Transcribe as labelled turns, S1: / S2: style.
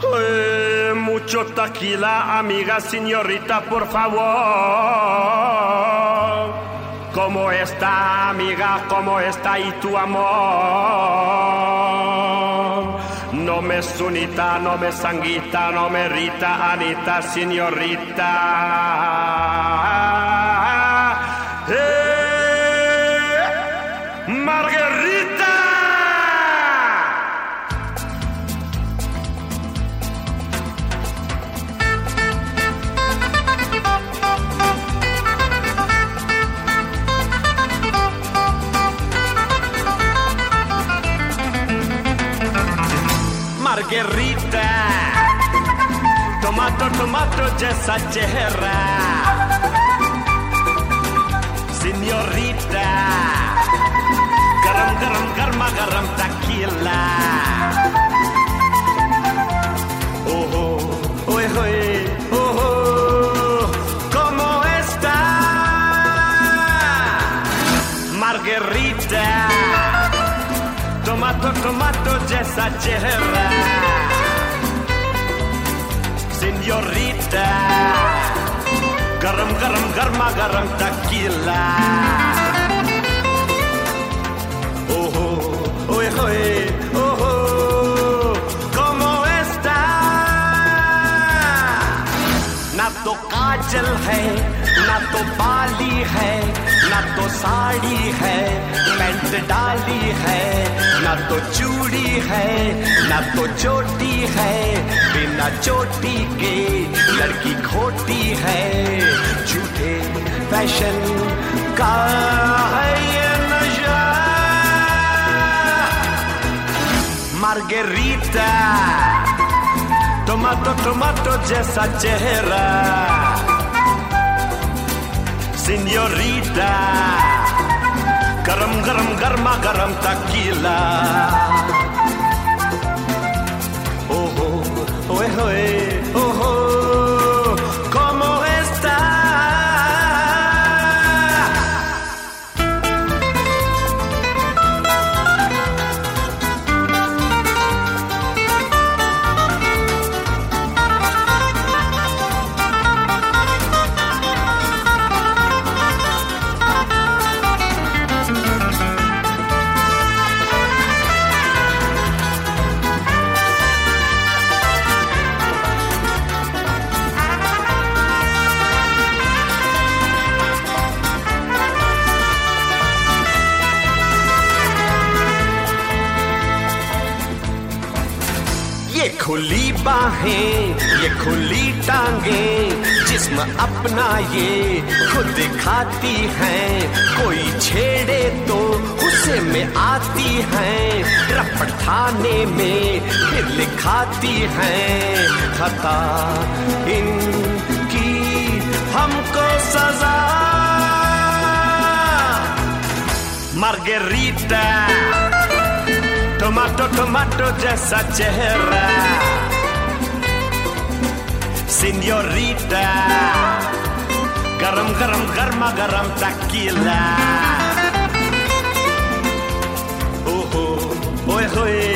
S1: Mucho tequila, amiga señorita, por favor. ¿Cómo está, amiga? ¿Cómo está y tu amor? No me sunita, no me sanguita, no me rita, Anita, señorita. Margarita. Margarita, tomato, tomato जैसा चेहरा, señorita, गरम गरम गर्मा गरम tequila, ojo, oye, oye, ojo, ¿cómo está? Margarita, tomato, tomato जैसा चेहरा, señorita, गरम गरम गर्मा गरम tequila, ojo, oye, oye, ojo, ¿cómo está? ना तो काजल है, ना तो बाली है, ना तो साड़ी है, पैंट डाली है, ना तो चूड़ी है, ना तो चोटी है, बिना चोटी के लड़की खोटी है, झूठे फैशन का है ये नशा। मार्गेरिटा, टोमाटो टोमाटो जैसा चेहरा, señorita, गरम गरम गर्मा गरम tequila, ojo, oye, oye, ojo, ¿cómo está? ये खुली बाहें, ये खुली टांगें, जिस्म अपना ये खुद दिखाती हैं, कोई छेड़े तो गुस्से में आती हैं, रपट थाने में फिर लिखाती हैं, खता इनकी हमको सजा। मार्गेरिटा, टोमाटो टोमाटो जैसा चेहरा, señorita, गरम गरम गर्मा गरम tequila, ओहो ओए होए